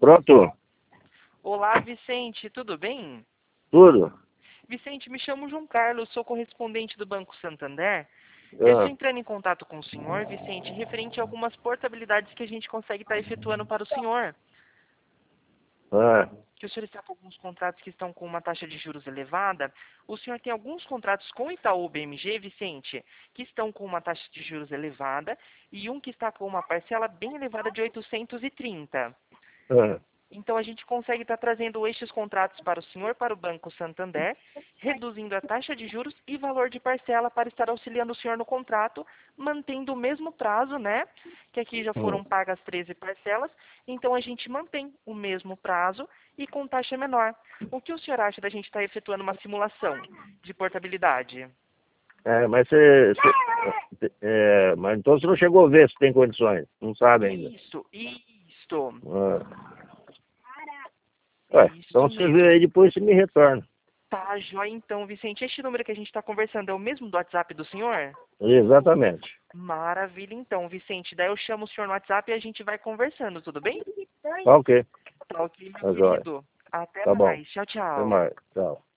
Pronto? Olá, Vicente, tudo bem? Tudo? Vicente, me chamo João Carlos, sou correspondente do Banco Santander. Eu estou entrando em contato com o senhor, Vicente, referente a algumas portabilidades que a gente consegue estar efetuando para o senhor. Ah, Que o senhor está com alguns contratos que estão com uma taxa de juros elevada. O senhor tem alguns contratos com Itaú BMG, Vicente, que estão com uma taxa de juros elevada e um que está com uma parcela bem elevada de 830. ah. Então, a gente consegue estar trazendo estes contratos para o senhor, para o Banco Santander, reduzindo a taxa de juros e valor de parcela para estar auxiliando o senhor no contrato, mantendo o mesmo prazo, né? Que aqui já foram pagas 13 parcelas, então a gente mantém o mesmo prazo e com taxa menor. O que o senhor acha da gente estar efetuando uma simulação de portabilidade? Mas mas então você não chegou a ver se tem condições. Não sabe ainda. Isso. Ah. Então Isso você vê mesmo. aí depois você me retorna. Tá, joia então, Vicente. Este número que a gente está conversando é o mesmo do WhatsApp do senhor? Exatamente. Maravilha, então, Vicente. Daí eu chamo o senhor no WhatsApp e a gente vai conversando, tudo bem? Tá ok. Tá ok, meu Tá jóia. querido. Até Tá bom. mais. Tchau, Até tchau. mais. Tchau.